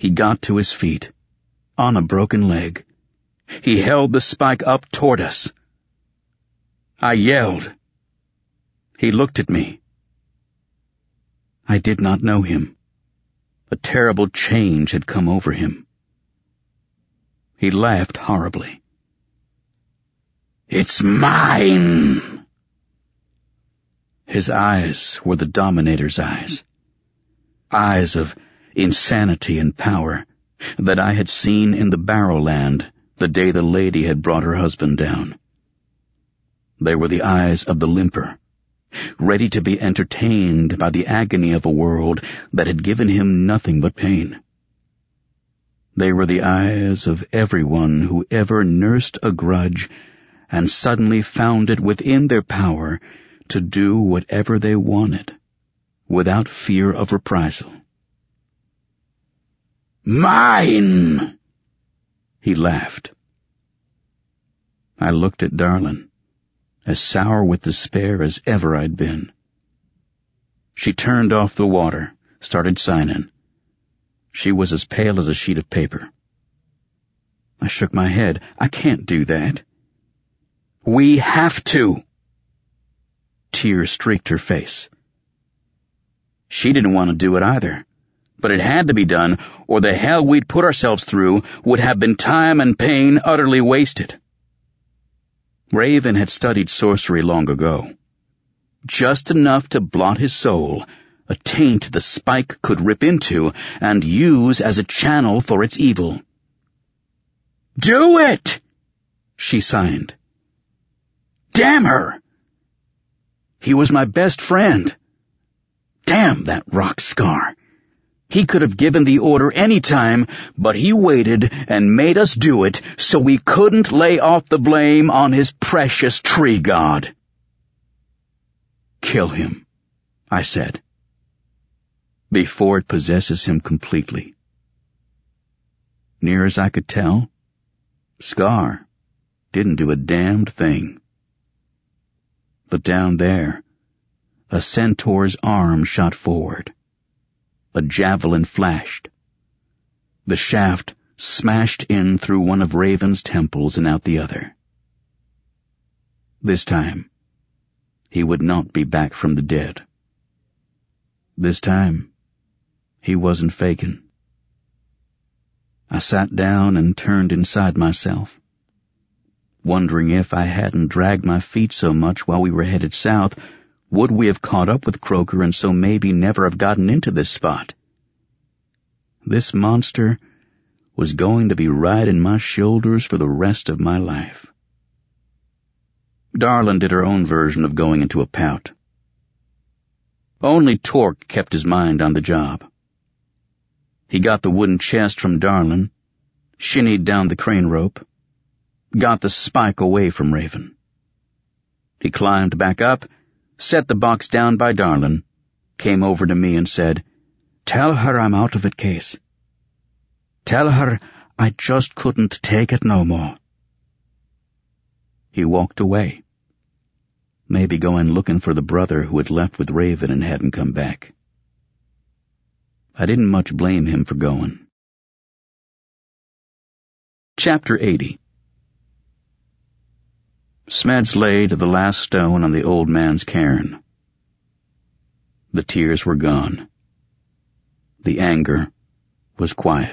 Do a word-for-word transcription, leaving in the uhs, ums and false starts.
He got to his feet, on a broken leg. He held the spike up toward us. I yelled. He looked at me. I did not know him. A terrible change had come over him. He laughed horribly. "It's mine!" His eyes were the Dominator's eyes. Eyes of insanity and power that I had seen in the Barrowland the day the lady had brought her husband down. They were the eyes of the limper, ready to be entertained by the agony of a world that had given him nothing but pain. They were the eyes of everyone who ever nursed a grudge and suddenly found it within their power to do whatever they wanted, without fear of reprisal. "Mine!" He laughed. I looked at Darlin, as sour with despair as ever I'd been. She turned off the water, started signing. She was as pale as a sheet of paper. I shook my head. "I can't do that." "We have to." Tears streaked her face. She didn't want to do it either, but it had to be done, or the hell we'd put ourselves through would have been time and pain utterly wasted. Raven had studied sorcery long ago. Just enough to blot his soul, a taint the spike could rip into and use as a channel for its evil. "Do it!" she signed. Damn her! He was my best friend. Damn that rock scar. He could have given the order any time, but he waited and made us do it so we couldn't lay off the blame on his precious tree god. "Kill him," I said, "before it possesses him completely." Near as I could tell, Scar didn't do a damned thing. But down there, a centaur's arm shot forward. A javelin flashed. The shaft smashed in through one of Raven's temples and out the other. This time, he would not be back from the dead. This time, he wasn't faking. I sat down and turned inside myself, wondering if I hadn't dragged my feet so much while we were headed south, would we have caught up with Croker and so maybe never have gotten into this spot? This monster was going to be riding my shoulders for the rest of my life. Darlin did her own version of going into a pout. Only Torque kept his mind on the job. He got the wooden chest from Darlin, shinnied down the crane rope, got the spike away from Raven. He climbed back up, set the box down by Darlin, came over to me and said, "Tell her I'm out of it, Case. Tell her I just couldn't take it no more." He walked away, maybe going looking for the brother who had left with Raven and hadn't come back. I didn't much blame him for going. Chapter eighty. Smeds laid the last stone on the old man's cairn. The tears were gone. The anger was quiet.